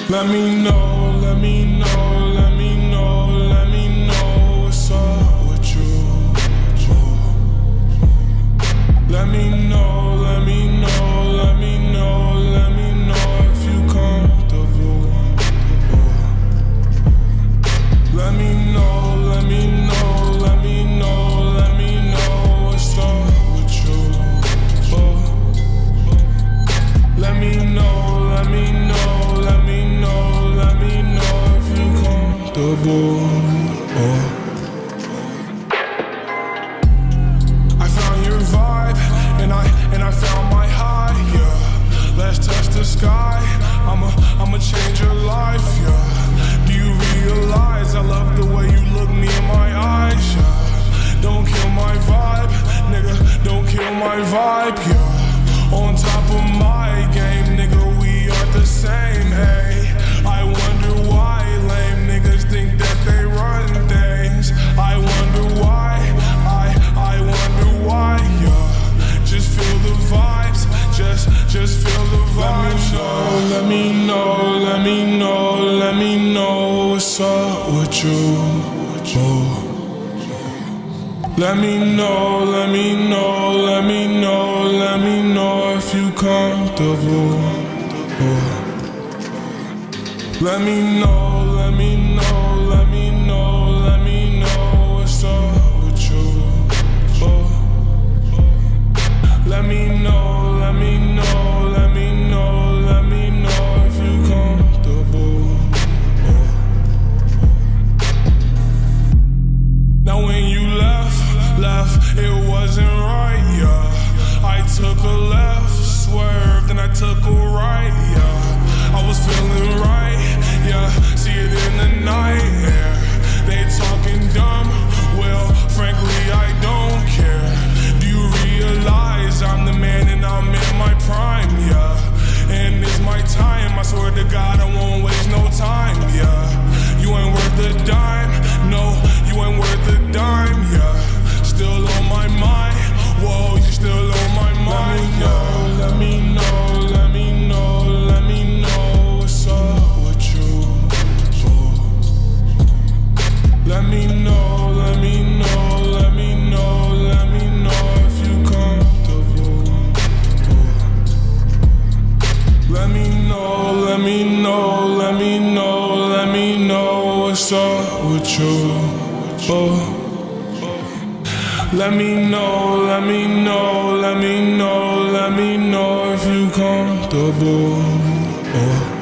Let me know, let me know, let me know, let me know what's up with you. Let me know, let me know, let me know, let me know if you comfortable. Let me know, let me know, let me know, let me know what's up with you. Let me know, let me know, let me know, let me know if you comfortable. I found your vibe, and I found my high, yeah. Let's touch the sky, I'ma change your life, yeah. Do you realize I love the way you look me in my eyes, yeah. Don't kill my vibe, nigga, don't kill my vibe, yeah. On top of my game, nigga, we aren't the same, ayy. I wonder why lame niggas think that they run things. I wonder why, I wonder why, yeah. Just feel the vibes, just feel the vibes. Let me know, let me know, let me know what's up with you. Let me know, let me know, let me know, let me know if you comfortable. Let me know, let me know, let me know, let me know what's up with you. Let me know, let me know, let me know, let me know if you comfortable. Now when you left, it wasn't right, yeah. I took a left, swerved, and I took a right, yeah. I was feeling right, yeah. See it in the night, yeah. They talking dumb, well, frankly, I don't care. Do you realize I'm the man and I'm in my prime, yeah. And it's my time, I swear to God I won't waste no time, yeah. You ain't worth a dime, no, you ain't worth a dime, yeah. Still on my mind, whoa, you still on my mind, yeah. Let me know, let me know, let me know what's up with you. Let me know, let me know, let me know, let me know if you comfortable. Let me know, let me know, let me know, let me know what's up with you. Let me know, let me know, let me know, let me know if you comfortable.